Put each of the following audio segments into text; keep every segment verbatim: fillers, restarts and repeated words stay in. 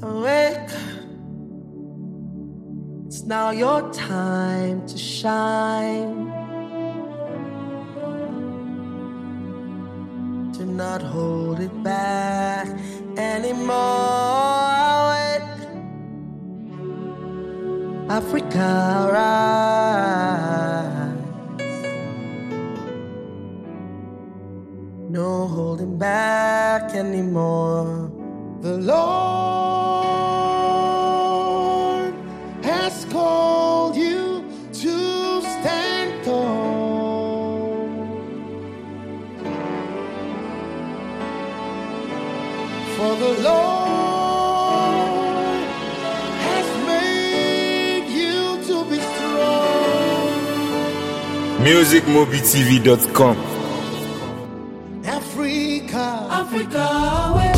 awake. It's now your time to shine. Do not hold it back anymore. Awake. Africa, rise. No holding back anymore. The Lord has called you to stand tall. For the Lord has made you to be strong. music mobi t v dot com. Africa, Africa, away.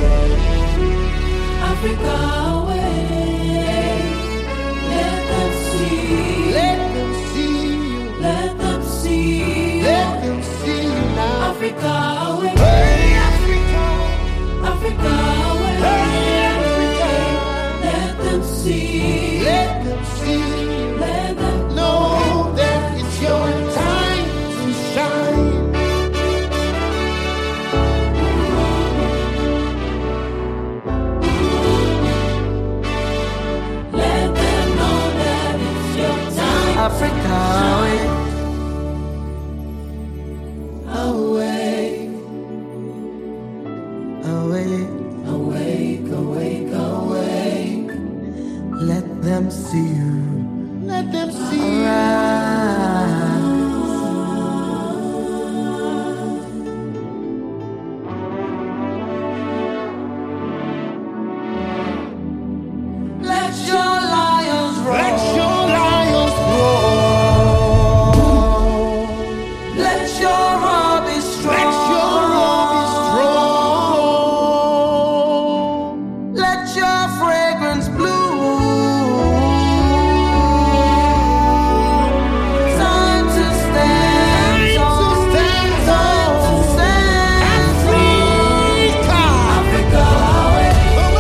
Africa, away. Let them see. let them see you. Let them see. Let them see you now. Africa, away. Hey, Africa. Africa, away. Hey, Africa. Let them see. Let them see you. Let them Know that it's your time to shine. Let them know that it's your time. Africa, away. Awake. Awake, awake, awake. Let them see you. Let them see you. Arise. Let your lions roar. Let your lions roar. Let your roar be strong. Let your roar be strong. Let your fragrance bloom. Time to stand Time to tall. stand Time to tall. stand Africa. Africa, away.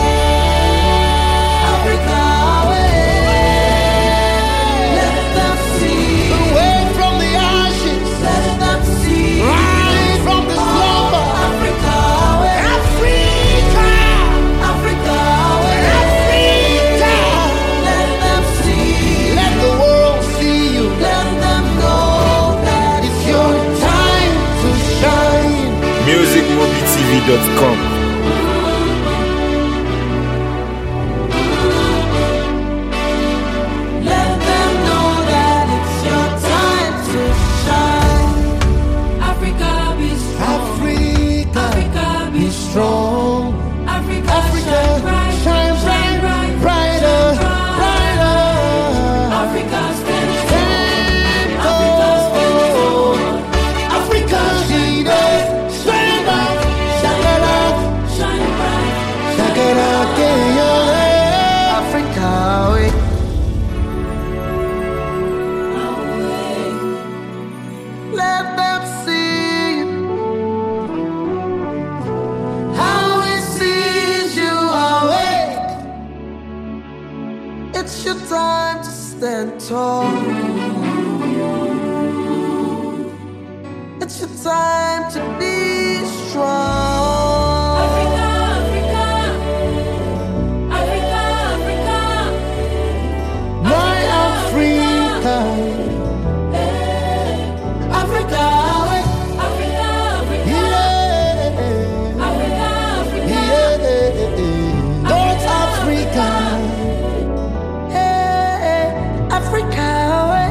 Africa, away. Let them see. Away from the ashes. Let them see. Rise from the slumber. Africa, away. Africa. Africa, away. Africa. Let them see. Let the world see you. Let them know that It's your time to shine. music mobi t v dot com. Let them know that it's your time to shine. Africa, be strong. Africa. Africa, be Be strong. Africa, Africa. shine bright. Shine bright. Brighter. Brighter. Africa, stand Stand Africa, stand tall. Africa, leaders, stand up, shakara, shine bright. shakara, Kenya, Africa, away. Let them see how it sees you awake. It's your time to stand tall. It's your time to be strong. Africa, Africa, Africa, Africa, my Africa, Africa, away. Africa, Africa, yeah, Africa, Africa, yeah, North Africa, hey, Africa, away.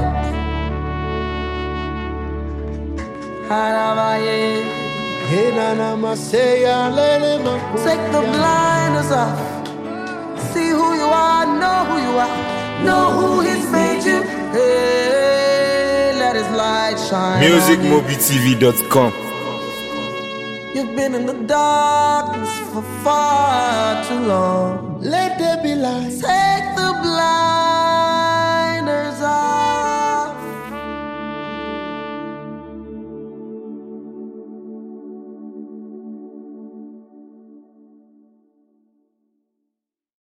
Harabaye. hey, Nana Maseya, Lele Take the blinders off. See who you are, know who you are, know who He's made you. Hey, let His light shine. music on you. mobi t v dot com. You've been in the darkness for far too long. Let